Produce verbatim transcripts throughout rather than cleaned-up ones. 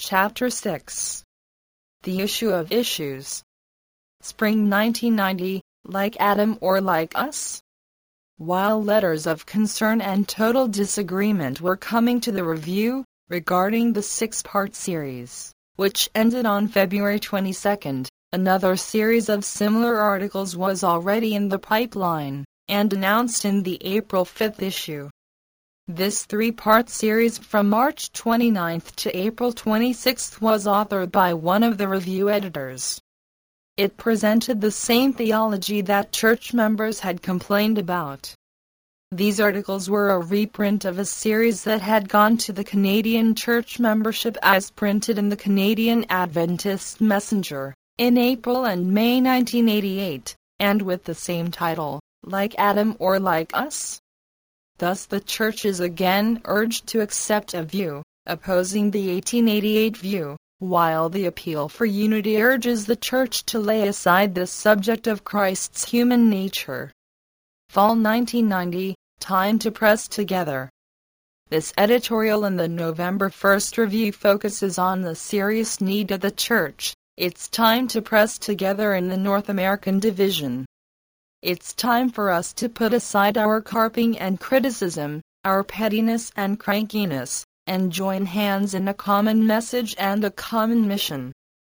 Chapter six. The Issue of Issues. Spring nineteen ninety, Like Adam or Like Us? While letters of concern and total disagreement were coming to the Review regarding the six-part series, which ended on February twenty-second, another series of similar articles was already in the pipeline, and announced in the April fifth issue. This three-part series from March twenty-ninth to April twenty-sixth was authored by one of the Review editors. It presented the same theology that church members had complained about. These articles were a reprint of a series that had gone to the Canadian church membership as printed in the Canadian Adventist Messenger in April and May nineteen eighty-eight, and with the same title, Like Adam or Like Us? Thus the church is again urged to accept a view, opposing the eighteen eighty-eight view, while the Appeal for Unity urges the church to lay aside this subject of Christ's human nature. Fall nineteen ninety, Time to Press Together. This editorial in the November first Review focuses on the serious need of the church. It's time to press together in the North American division. It's time for us to put aside our carping and criticism, our pettiness and crankiness, and join hands in a common message and a common mission.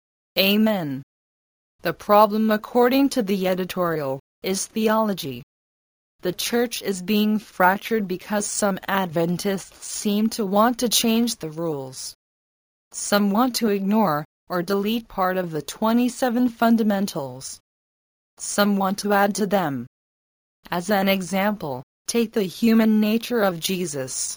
Amen. The problem, according to the editorial, is theology. The church is being fractured because some Adventists seem to want to change the rules. Some want to ignore or delete part of the twenty-seven fundamentals. Some want to add to them. As an example, take the human nature of Jesus.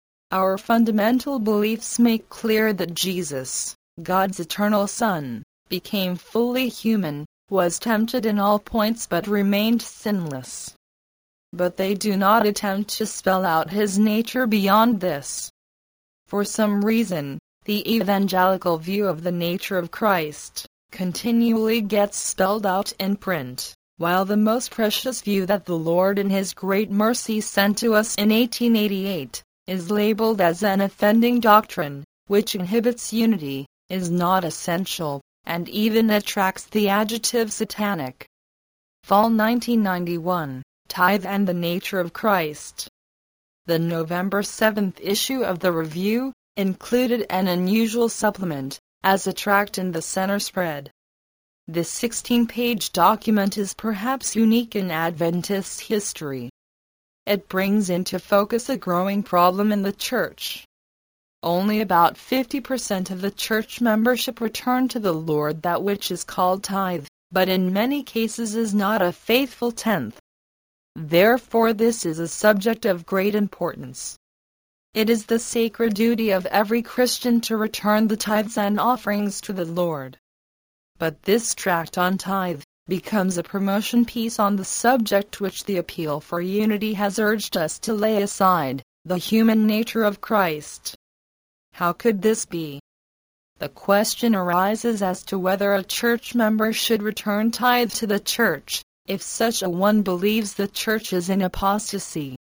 Our fundamental beliefs make clear that Jesus, God's eternal Son, became fully human, was tempted in all points but remained sinless. But they do not attempt to spell out his nature beyond this. For some reason, the evangelical view of the nature of Christ continually gets spelled out in print, while the most precious view that the Lord in His great mercy sent to us in eighteen eighty-eight is labeled as an offending doctrine, which inhibits unity, is not essential, and even attracts the adjective satanic. Fall nineteen ninety-one, Tithe and the Nature of Christ. The November seventh issue of the Review included an unusual supplement, as a tract in the center spread. This sixteen-page document is perhaps unique in Adventist history. It brings into focus a growing problem in the church. Only about fifty percent of the church membership return to the Lord that which is called tithe, but in many cases is not a faithful tenth. Therefore this is a subject of great importance. It is the sacred duty of every Christian to return the tithes and offerings to the Lord. But this tract on tithe becomes a promotion piece on the subject which the Appeal for Unity has urged us to lay aside, the human nature of Christ. How could this be? The question arises as to whether a church member should return tithe to the church, if such a one believes the church is in apostasy.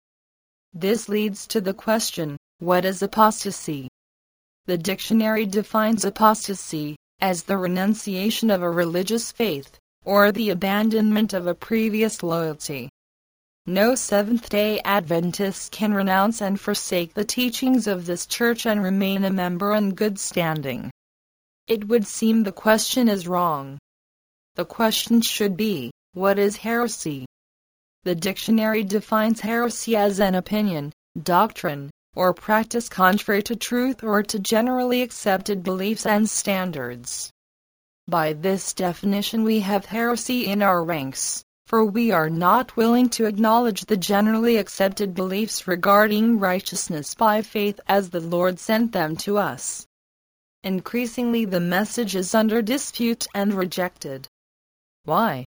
This leads to the question, what is apostasy? The dictionary defines apostasy as the renunciation of a religious faith, or the abandonment of a previous loyalty. No Seventh-day Adventist can renounce and forsake the teachings of this church and remain a member in good standing. It would seem the question is wrong. The question should be, what is heresy? The dictionary defines heresy as an opinion, doctrine, or practice contrary to truth or to generally accepted beliefs and standards. By this definition we have heresy in our ranks, for we are not willing to acknowledge the generally accepted beliefs regarding righteousness by faith as the Lord sent them to us. Increasingly the message is under dispute and rejected. Why?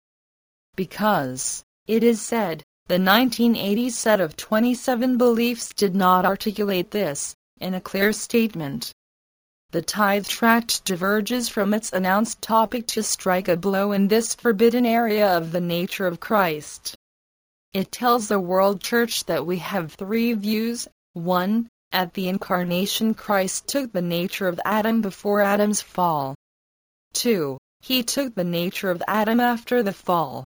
Because, it is said, the nineteen eighty set of twenty-seven beliefs did not articulate this in a clear statement. The tithe tract diverges from its announced topic to strike a blow in this forbidden area of the nature of Christ. It tells the world church that we have three views: one, At the Incarnation, Christ took the nature of Adam before Adam's fall. two. He took the nature of Adam after the fall.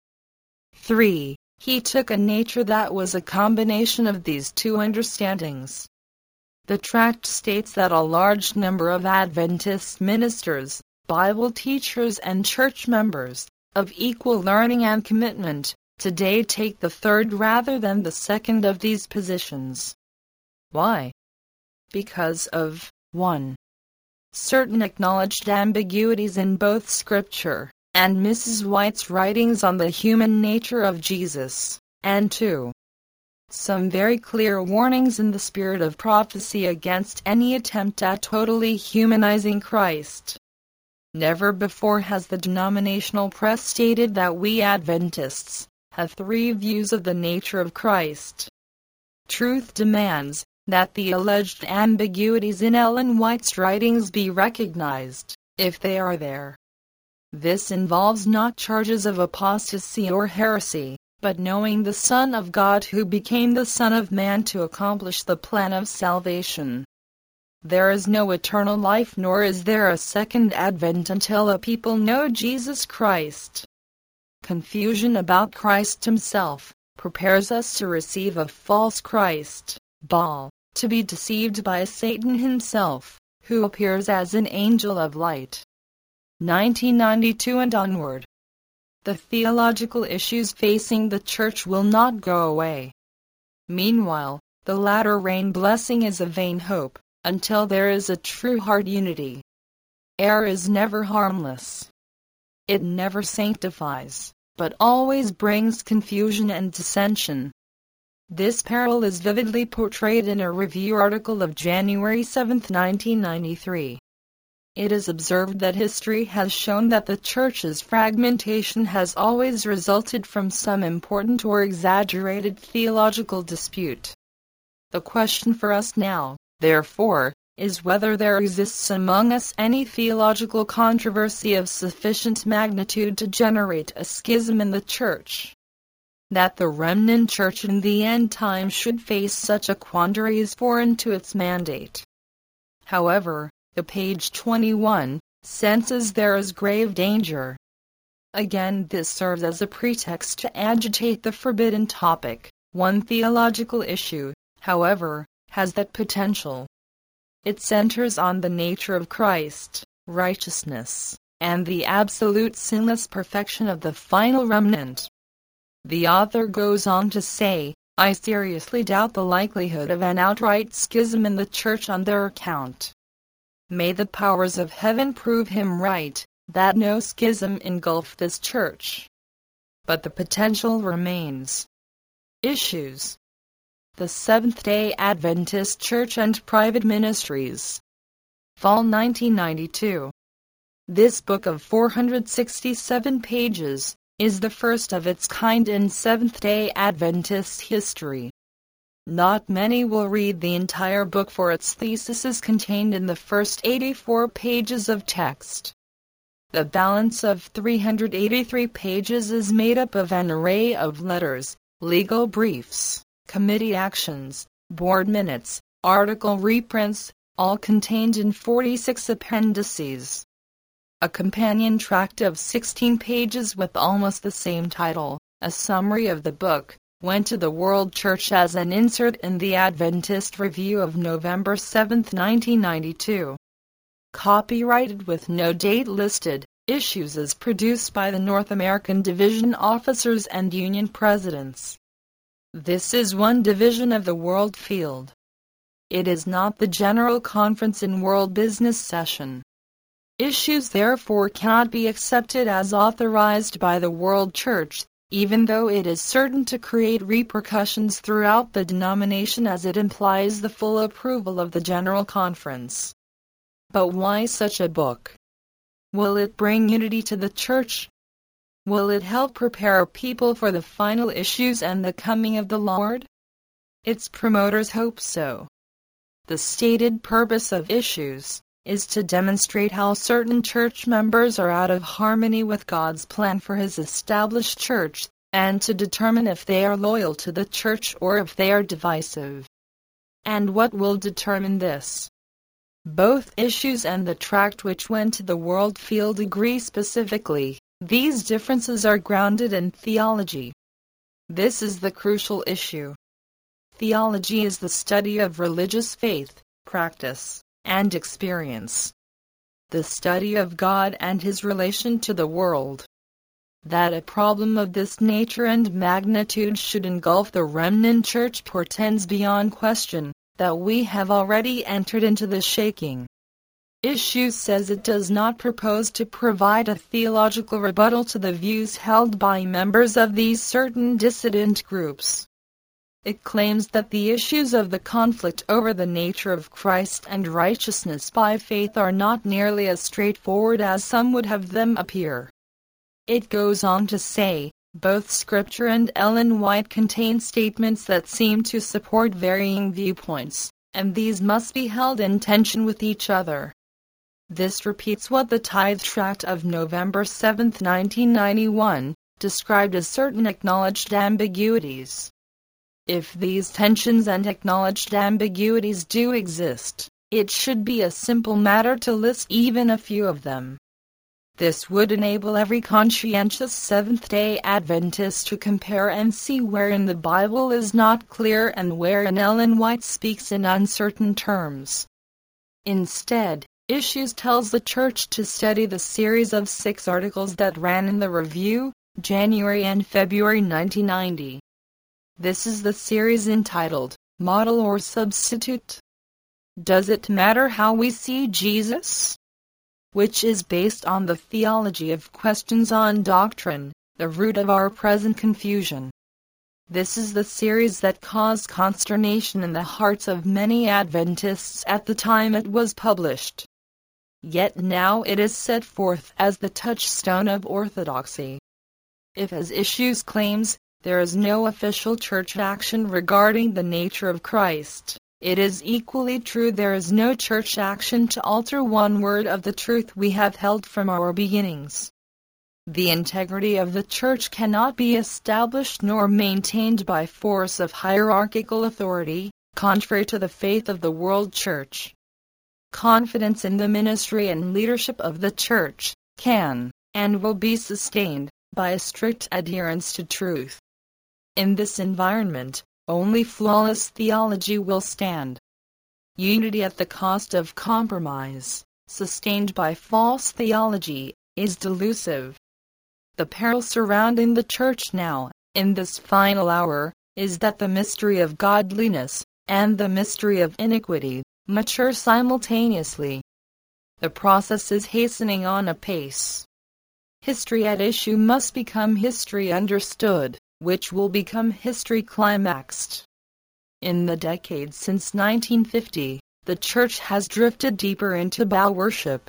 three. He took a nature that was a combination of these two understandings. The tract states that a large number of Adventist ministers, Bible teachers and church members, of equal learning and commitment, today take the third rather than the second of these positions. Why? Because of one. Certain acknowledged ambiguities in both Scripture and Missus White's writings on the human nature of Jesus, and two. Some very clear warnings in the spirit of prophecy against any attempt at totally humanizing Christ. Never before has the denominational press stated that we Adventists have three views of the nature of Christ. Truth demands that the alleged ambiguities in Ellen White's writings be recognized, if they are there. This involves not charges of apostasy or heresy, but knowing the Son of God who became the Son of Man to accomplish the plan of salvation. There is no eternal life, nor is there a second advent until a people know Jesus Christ. Confusion about Christ himself prepares us to receive a false Christ, Baal, to be deceived by Satan himself, who appears as an angel of light. nineteen ninety-two and onward. The theological issues facing the Church will not go away. Meanwhile, the latter rain blessing is a vain hope, until there is a true heart unity. Error is never harmless. It never sanctifies, but always brings confusion and dissension. This peril is vividly portrayed in a review article of January seventh, nineteen ninety-three. It is observed that history has shown that the Church's fragmentation has always resulted from some important or exaggerated theological dispute. The question for us now, therefore, is whether there exists among us any theological controversy of sufficient magnitude to generate a schism in the Church. That the remnant Church in the end time should face such a quandary is foreign to its mandate. However, the page twenty-one senses there is grave danger. Again, this serves as a pretext to agitate the forbidden topic. One theological issue, however, has that potential. It centers on the nature of Christ, righteousness, and the absolute sinless perfection of the final remnant. The author goes on to say, I seriously doubt the likelihood of an outright schism in the Church on their account. May the powers of heaven prove him right, that no schism engulf this Church. But the potential remains. Issues. The Seventh-day Adventist Church and Private Ministries. Fall nineteen ninety-two. This book of four hundred sixty-seven pages is the first of its kind in Seventh-day Adventist history. Not many will read the entire book, for its thesis is contained in the first eighty-four pages of text. The balance of three hundred eighty-three pages is made up of an array of letters, legal briefs, committee actions, board minutes, article reprints, all contained in forty-six appendices. A companion tract of sixteen pages with almost the same title, a summary of the book, went to the World Church as an insert in the Adventist Review of November seventh, nineteen ninety-two. Copyrighted with no date listed, Issues is produced by the North American Division Officers and Union Presidents. This is one division of the World Field. It is not the General Conference in World Business Session. Issues therefore cannot be accepted as authorized by the World Church, even though it is certain to create repercussions throughout the denomination as it implies the full approval of the General Conference. But why such a book? Will it bring unity to the Church? Will it help prepare people for the final issues and the coming of the Lord? Its promoters hope so. The stated purpose of Issues is to demonstrate how certain church members are out of harmony with God's plan for His established church, and to determine if they are loyal to the church or if they are divisive. And what will determine this? Both issues and the tract which went to the world field agree specifically. These differences are grounded in theology. This is the crucial issue. Theology is the study of religious faith, practice, and experience. The study of God and His relation to the world. That a problem of this nature and magnitude should engulf the remnant church portends beyond question that we have already entered into the shaking. Issue says it does not propose to provide a theological rebuttal to the views held by members of these certain dissident groups. It claims that the issues of the conflict over the nature of Christ and righteousness by faith are not nearly as straightforward as some would have them appear. It goes on to say, both Scripture and Ellen White contain statements that seem to support varying viewpoints, and these must be held in tension with each other. This repeats what the Tithe Tract of November seventh, nineteen ninety-one, described as certain acknowledged ambiguities. If these tensions and acknowledged ambiguities do exist, it should be a simple matter to list even a few of them. This would enable every conscientious Seventh-day Adventist to compare and see wherein the Bible is not clear and wherein Ellen White speaks in uncertain terms. Instead, Issues tells the Church to study the series of six articles that ran in the Review, January and February nineteen ninety. This is the series entitled, Model or Substitute? Does it matter how we see Jesus? Which is based on the theology of questions on doctrine, the root of our present confusion. This is the series that caused consternation in the hearts of many Adventists at the time it was published. Yet now it is set forth as the touchstone of orthodoxy. If, as Issues claims, there is no official church action regarding the nature of Christ, it is equally true there is no church action to alter one word of the truth we have held from our beginnings. The integrity of the church cannot be established nor maintained by force of hierarchical authority, contrary to the faith of the world church. Confidence in the ministry and leadership of the church can and will be sustained by a strict adherence to truth. In this environment, only flawless theology will stand. Unity at the cost of compromise, sustained by false theology, is delusive. The peril surrounding the church now, in this final hour, is that the mystery of godliness and the mystery of iniquity mature simultaneously. The process is hastening on apace. History at issue must become history understood, which will become history climaxed. In the decades since nineteen fifty, the church has drifted deeper into Baal worship.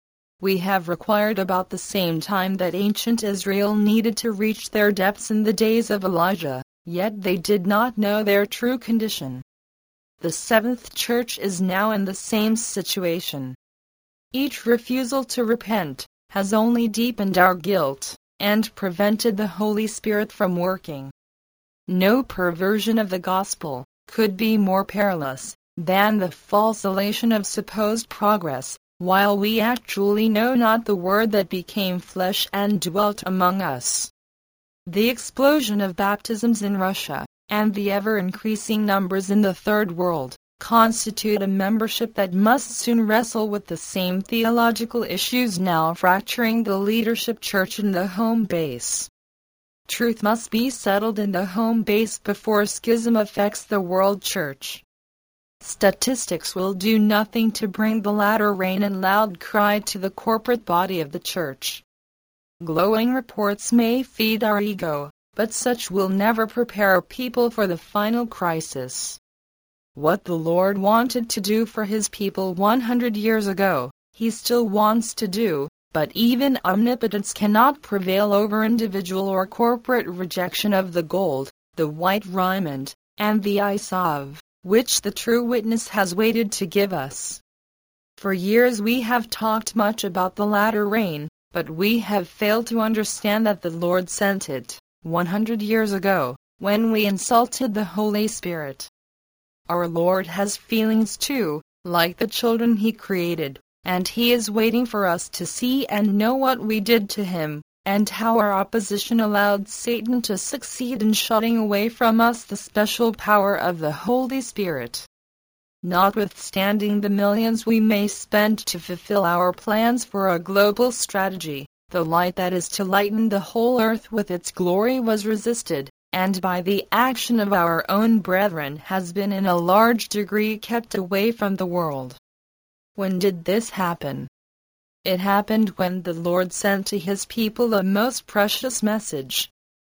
We have required about the same time that ancient Israel needed to reach their depths in the days of Elijah, yet they did not know their true condition. The Seventh Church is now in the same situation. Each refusal to repent has only deepened our guilt and prevented the Holy Spirit from working. No perversion of the gospel could be more perilous than the false elation of supposed progress, while we actually know not the Word that became flesh and dwelt among us. The explosion of baptisms in Russia, and the ever-increasing numbers in the Third World, constitute a membership that must soon wrestle with the same theological issues now fracturing the leadership church in the home base. Truth must be settled in the home base before schism affects the world church. Statistics will do nothing to bring the latter rain and loud cry to the corporate body of the church. Glowing reports may feed our ego, but such will never prepare people for the final crisis. What the Lord wanted to do for His people one hundred years ago, He still wants to do, but even omnipotence cannot prevail over individual or corporate rejection of the gold, the white raiment, and the eye salve, which the true witness has waited to give us. For years we have talked much about the latter rain, but we have failed to understand that the Lord sent it one hundred years ago, when we insulted the Holy Spirit. our Lord has feelings too, like the children He created, and He is waiting for us to see and know what we did to Him, and how our opposition allowed Satan to succeed in shutting away from us the special power of the Holy Spirit. Notwithstanding the millions we may spend to fulfill our plans for a global strategy, the light that is to lighten the whole earth with its glory was resisted, and by the action of our own brethren has been in a large degree kept away from the world. When did this happen? It happened when the Lord sent to His people a most precious message.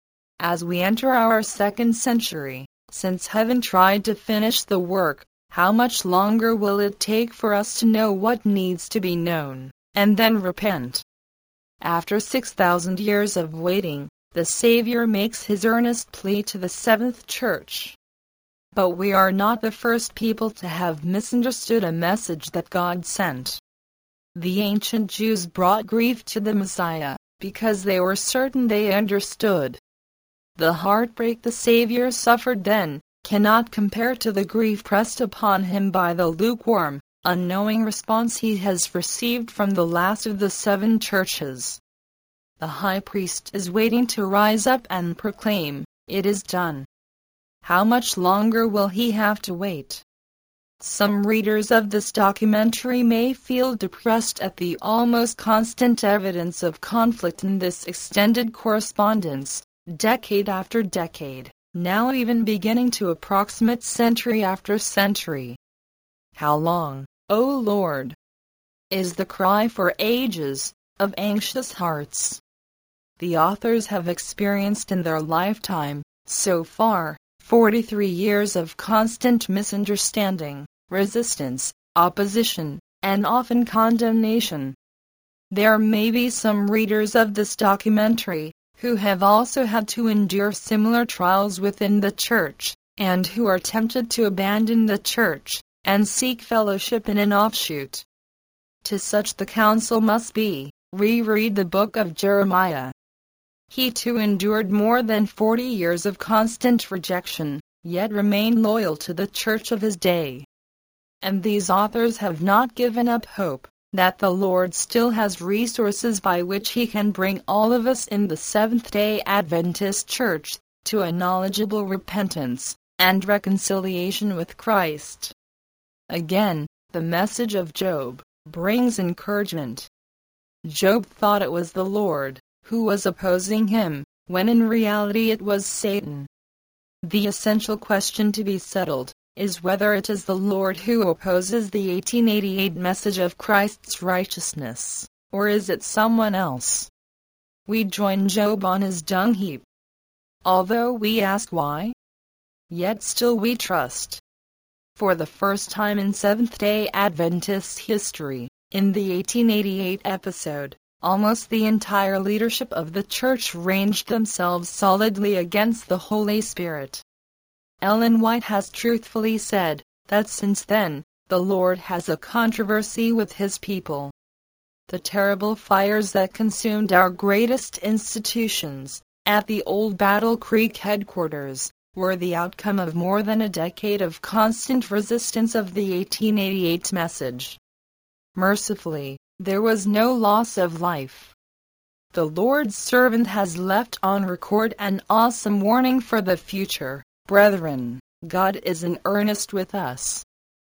As we enter our second century, since heaven tried to finish the work, how much longer will it take for us to know what needs to be known, and then repent? After six thousand years of waiting, the Savior makes His earnest plea to the seventh church. But we are not the first people to have misunderstood a message that God sent. The ancient Jews brought grief to the Messiah, because they were certain they understood. The heartbreak the Savior suffered then cannot compare to the grief pressed upon Him by the lukewarm, unknowing response He has received from the last of the seven churches. The high priest is waiting to rise up and proclaim, "It is done." How much longer will he have to wait? Some readers of this documentary may feel depressed at the almost constant evidence of conflict in this extended correspondence, decade after decade, now even beginning to approximate century after century. How long, O Lord? Is the cry for ages of anxious hearts. The authors have experienced in their lifetime, so far, forty-three years of constant misunderstanding, resistance, opposition, and often condemnation. There may be some readers of this documentary who have also had to endure similar trials within the church, and who are tempted to abandon the church and seek fellowship in an offshoot. To such the counsel must be, reread the book of Jeremiah. He too endured more than forty years of constant rejection, yet remained loyal to the church of his day. And these authors have not given up hope that the Lord still has resources by which He can bring all of us in the Seventh-day Adventist Church to a knowledgeable repentance and reconciliation with Christ. Again, the message of Job brings encouragement. Job thought it was the Lord who was opposing him, when in reality it was Satan. The essential question to be settled is whether it is the Lord who opposes the eighteen eighty-eight message of Christ's righteousness, or is it someone else? We join Job on his dung heap. Although we ask why, yet still we trust. For the first time in Seventh-day Adventist history, in the eighteen eighty-eight episode, almost the entire leadership of the church ranged themselves solidly against the Holy Spirit. Ellen White has truthfully said that since then, the Lord has a controversy with His people. The terrible fires that consumed our greatest institutions, at the old Battle Creek headquarters, were the outcome of more than a decade of constant resistance of the eighteen eighty-eight message. Mercifully, there was no loss of life. The Lord's servant has left on record an awesome warning for the future. Brethren, God is in earnest with us.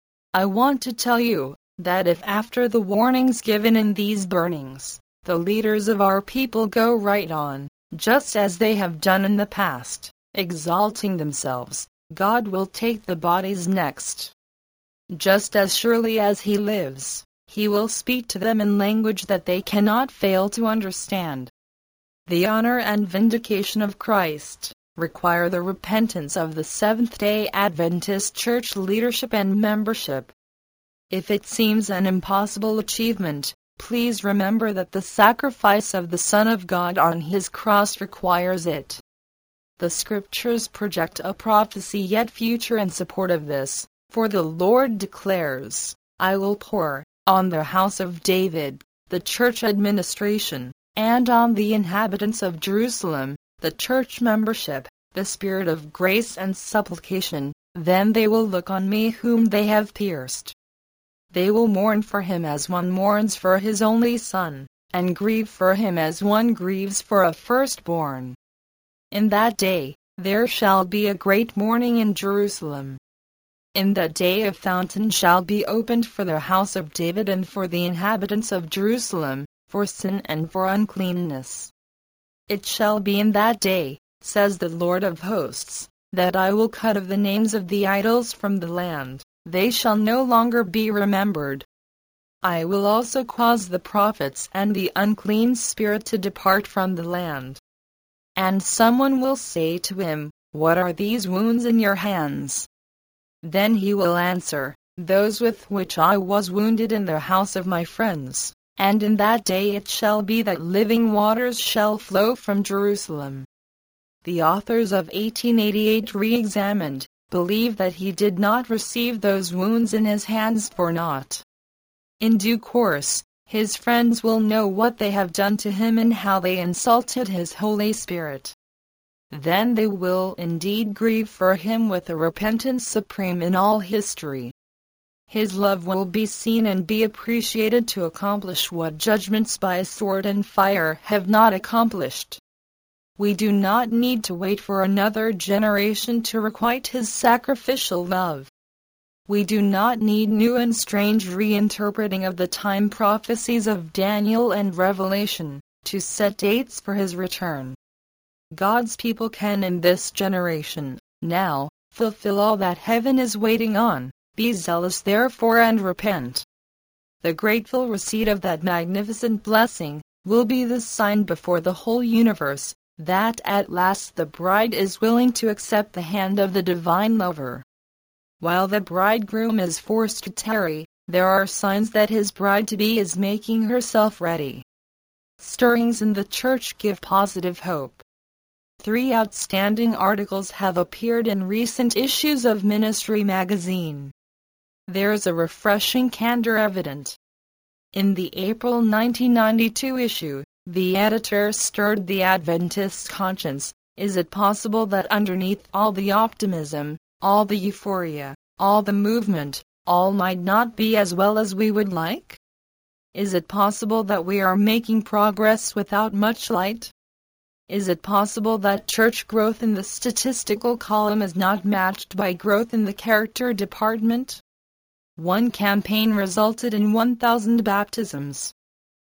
I want to tell you that if after the warnings given in these burnings, the leaders of our people go right on, just as they have done in the past, exalting themselves, God will take the bodies next. Just as surely as He lives, He will speak to them in language that they cannot fail to understand. The honor and vindication of Christ require the repentance of the Seventh-day Adventist Church leadership and membership. If it seems an impossible achievement, please remember that the sacrifice of the Son of God on His cross requires it. The Scriptures project a prophecy yet future in support of this, for the Lord declares, "I will pour on the house of David, the church administration, and on the inhabitants of Jerusalem, the church membership, the spirit of grace and supplication, Then they will look on me whom they have pierced. They will mourn for him as one mourns for his only son, and grieve for him as one grieves for a firstborn. In that day, there shall be a great mourning in Jerusalem. In that day a fountain shall be opened for the house of David and for the inhabitants of Jerusalem, for sin and for uncleanness. It shall be in that day, says the Lord of hosts, that I will cut off the names of the idols from the land, they shall no longer be remembered. I will also cause the prophets and the unclean spirit to depart from the land. And someone will say to him, What are these wounds in your hands? Then he will answer, Those with which I was wounded in the house of my friends. And in that day it shall be that living waters shall flow from Jerusalem. The authors of eighteen eighty-eight re-examined, believe that he did not receive those wounds in his hands for naught. In due course, his friends will know what they have done to him and how they insulted his Holy Spirit. Then they will indeed grieve for him with a repentance supreme in all history. His love will be seen and be appreciated to accomplish what judgments by sword and fire have not accomplished. We do not need to wait for another generation to requite his sacrificial love. We do not need new and strange reinterpreting of the time prophecies of Daniel and Revelation, to set dates for his return. God's people can in this generation, now, fulfill all that heaven is waiting on. Be zealous therefore and repent. The grateful receipt of that magnificent blessing will be the sign before the whole universe, that at last the bride is willing to accept the hand of the divine lover. While the bridegroom is forced to tarry, there are signs that his bride-to-be is making herself ready. Stirrings in the church give positive hope. Three outstanding articles have appeared in recent issues of Ministry magazine. There is a refreshing candor evident. In the April nineteen ninety-two issue, the editor stirred the Adventist conscience. Is it possible that underneath all the optimism, all the euphoria, all the movement, all might not be as well as we would like? Is it possible that we are making progress without much light? Is it possible that church growth in the statistical column is not matched by growth in the character department? One campaign resulted in one thousand baptisms.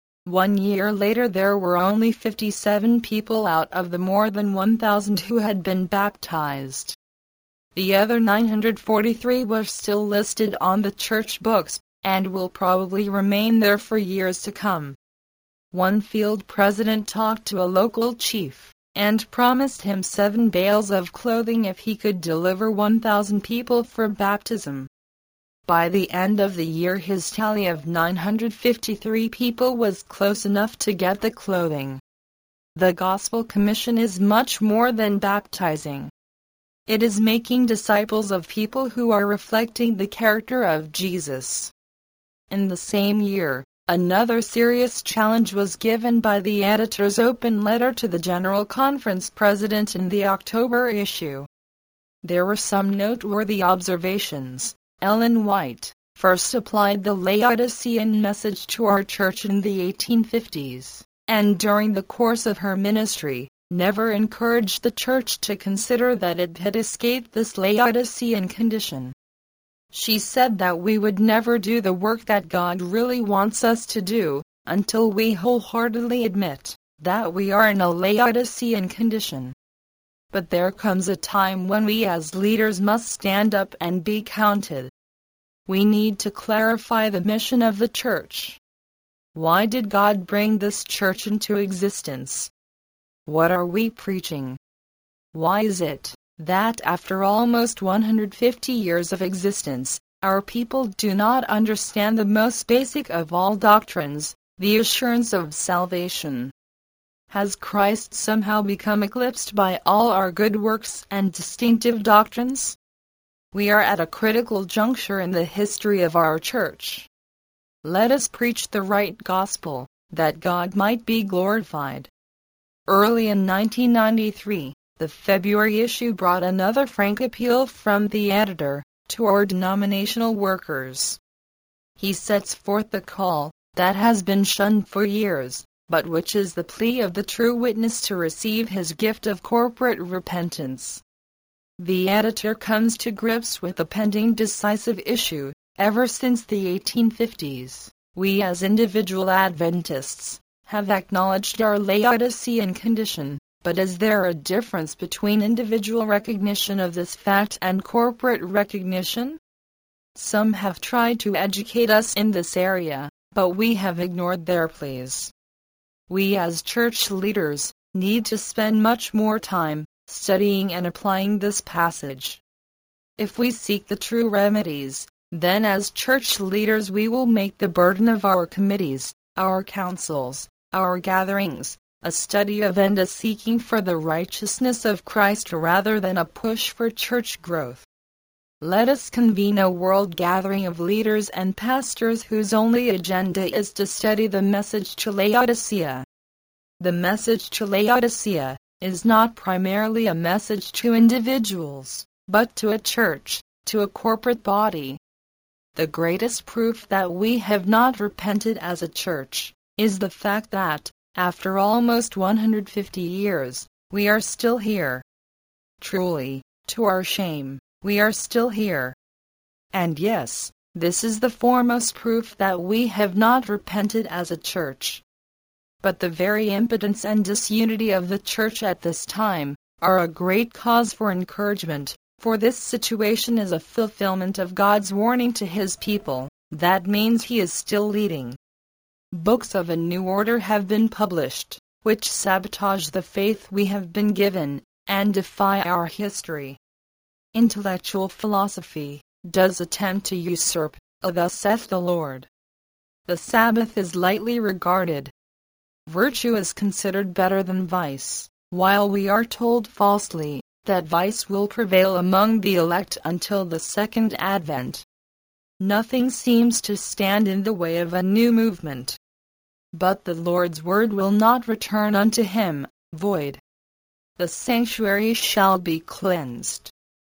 One year later there were only fifty-seven people out of the more than one thousand who had been baptized. The other nine hundred forty-three were still listed on the church books, and will probably remain there for years to come. One field president talked to a local chief, and promised him seven bales of clothing if he could deliver one thousand people for baptism. By the end of the year his tally of nine hundred fifty-three people was close enough to get the clothing. The Gospel Commission is much more than baptizing. It is making disciples of people who are reflecting the character of Jesus. In the same year, another serious challenge was given by the editor's open letter to the General Conference President in the October issue. There were some noteworthy observations. Ellen White first applied the Laodicean message to our church in the eighteen fifties, and during the course of her ministry, never encouraged the church to consider that it had escaped this Laodicean condition. She said that we would never do the work that God really wants us to do, until we wholeheartedly admit that we are in a Laodicean condition. But there comes a time when we as leaders must stand up and be counted. We need to clarify the mission of the church. Why did God bring this church into existence? What are we preaching? Why is it that after almost one hundred fifty years of existence, our people do not understand the most basic of all doctrines, the assurance of salvation? Has Christ somehow become eclipsed by all our good works and distinctive doctrines? We are at a critical juncture in the history of our church. Let us preach the right gospel, that God might be glorified. Early in nineteen ninety-three, The February issue brought another frank appeal from the editor to our denominational workers. He sets forth the call that has been shunned for years, but which is the plea of the true witness to receive his gift of corporate repentance. The editor comes to grips with the pending decisive issue. Ever since the eighteen fifties, we as individual Adventists have acknowledged our Laodicean condition, but is there a difference between individual recognition of this fact and corporate recognition? Some have tried to educate us in this area, but we have ignored their pleas. We as church leaders need to spend much more time studying and applying this passage. If we seek the true remedies, then as church leaders we will make the burden of our committees, our councils, our gatherings, a study of and a seeking for the righteousness of Christ rather than a push for church growth. Let us convene a world gathering of leaders and pastors whose only agenda is to study the message to Laodicea. The message to Laodicea is not primarily a message to individuals, but to a church, to a corporate body. The greatest proof that we have not repented as a church is the fact that, after almost one hundred fifty years, we are still here. Truly, to our shame, we are still here. And yes, this is the foremost proof that we have not repented as a church. But the very impotence and disunity of the church at this time are a great cause for encouragement, for this situation is a fulfillment of God's warning to His people. That means He is still leading. Books of a new order have been published, which sabotage the faith we have been given, and defy our history. Intellectual philosophy does attempt to usurp, a thus saith the Lord. The Sabbath is lightly regarded. Virtue is considered better than vice, while we are told falsely that vice will prevail among the elect until the second advent. Nothing seems to stand in the way of a new movement. But the Lord's word will not return unto him void. The sanctuary shall be cleansed.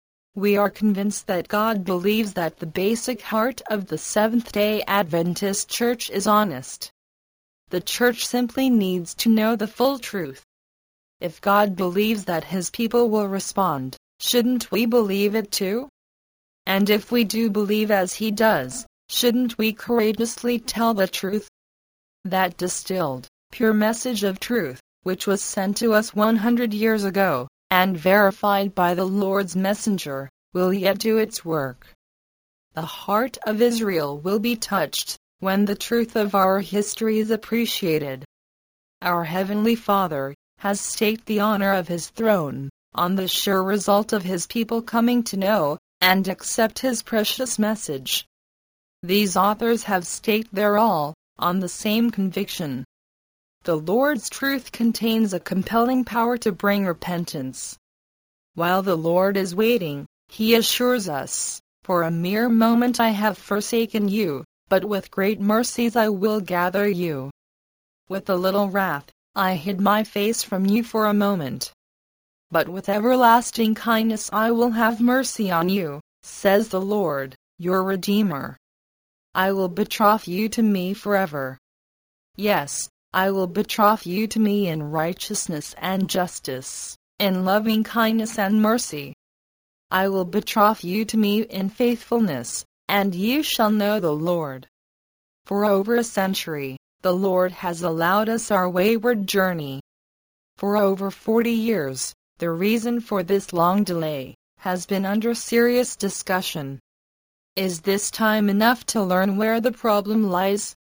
We are convinced that God believes that the basic heart of the Seventh-day Adventist Church is honest. The church simply needs to know the full truth. If God believes that His people will respond, shouldn't we believe it too? And if we do believe as He does, shouldn't we courageously tell the truth? That distilled, pure message of truth, which was sent to us one hundred years ago, and verified by the Lord's messenger, will yet do its work. The heart of Israel will be touched when the truth of our history is appreciated. Our Heavenly Father has staked the honor of His throne on the sure result of His people coming to know and accept His precious message. These authors have staked their all on the same conviction. The Lord's truth contains a compelling power to bring repentance. While the Lord is waiting, He assures us, "For a mere moment I have forsaken you, but with great mercies I will gather you. With a little wrath, I hid my face from you for a moment. But with everlasting kindness I will have mercy on you, says the Lord, your Redeemer. I will betroth you to me forever. Yes, I will betroth you to me in righteousness and justice, in loving kindness and mercy. I will betroth you to me in faithfulness, and you shall know the Lord." For over a century, the Lord has allowed us our wayward journey. For over forty years, the reason for this long delay has been under serious discussion. Is this time enough to learn where the problem lies?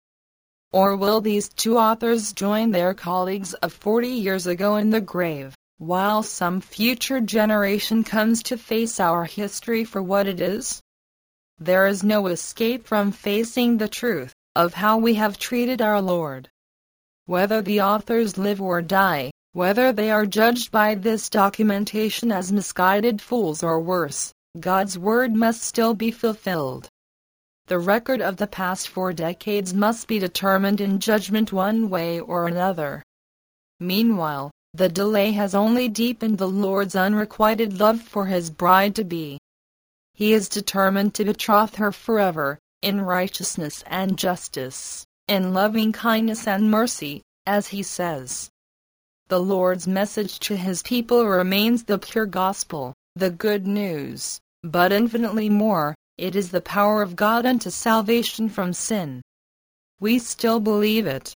Or will these two authors join their colleagues of forty years ago in the grave, while some future generation comes to face our history for what it is? There is no escape from facing the truth of how we have treated our Lord. Whether the authors live or die, whether they are judged by this documentation as misguided fools or worse, God's word must still be fulfilled. The record of the past four decades must be determined in judgment one way or another. Meanwhile, The delay has only deepened the Lord's unrequited love for his bride-to-be. He is determined to betroth her forever, in righteousness and justice, in loving kindness and mercy, as he says. The Lord's message to his people remains the pure gospel, the good news, but infinitely more, it is the power of God unto salvation from sin. We still believe it.